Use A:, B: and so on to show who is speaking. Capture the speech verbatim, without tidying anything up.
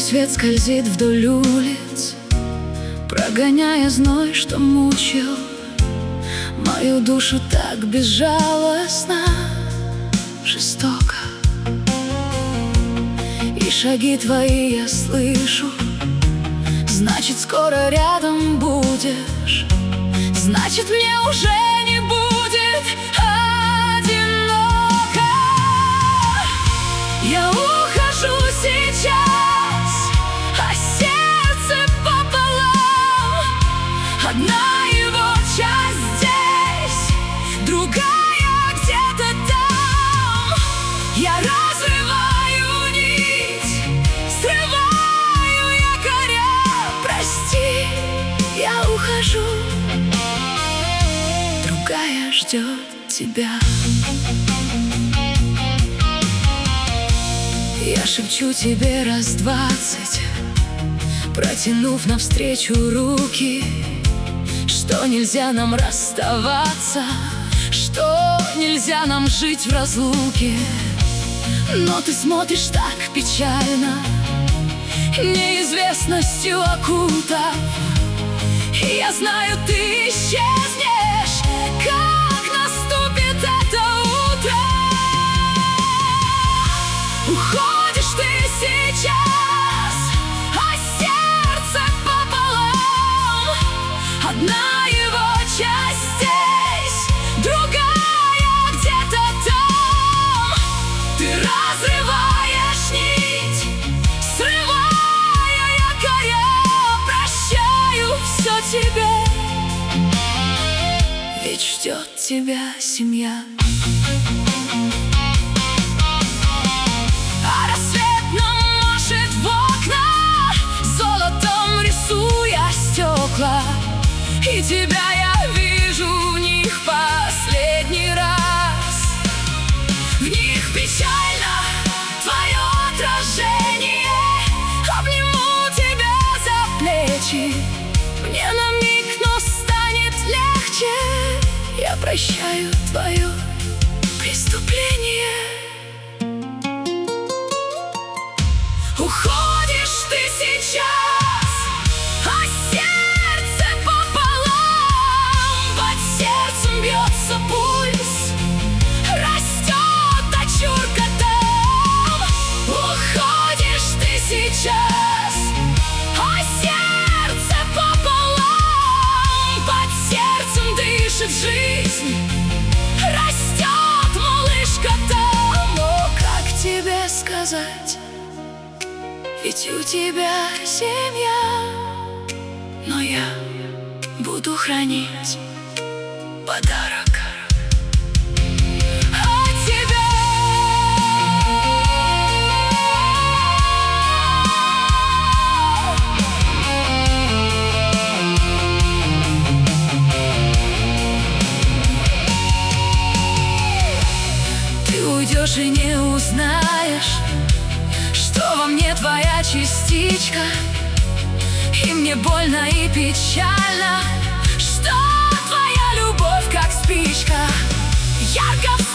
A: свет скользит вдоль улиц, прогоняя зной, что мучил мою душу так безжалостно, жестоко. И шаги твои я слышу, значит, скоро рядом будешь, значит, мне уже не будет одиноко. Я ухожу сейчас, а сердце пополам. Одна его часть здесь, другая где-то там. Я разрываю нить, срываю якоря. Прости, я ухожу, другая ждет тебя. Я шепчу тебе раз двадцать, протянув навстречу руки, что нельзя нам расставаться, что нельзя нам жить в разлуке. Но ты смотришь так печально, неизвестностью окутав, и я знаю, ты исчезнешь, как наступит это утро. Уходишь ты сейчас, а сердце пополам. Одна его часть здесь, другая где-то там. Ты разрываешь нить, срывая якоря. Прощаю все тебе, ведь ждет тебя семья. А рассвет нам машет в окна, золотом рисуя стекла, и тебя я вижу в них последний раз. В них печально твое отражение, обниму тебя за плечи. Мне на миг, но станет легче. Я прощаю твое преступление. Уходишь ты сейчас, а сердце пополам. Под сердцем бьется пульс, растет дочурка там. Уходишь ты сейчас, а сердце пополам. Под сердцем дышит жизнь, растет малышка там. О, как тебе сказать, ведь у тебя семья, но я буду хранить подарок от тебя. Ты уйдешь и не узнаешь, что во мне твоя частичка. И мне больно и печально, что твоя любовь как спичка ярко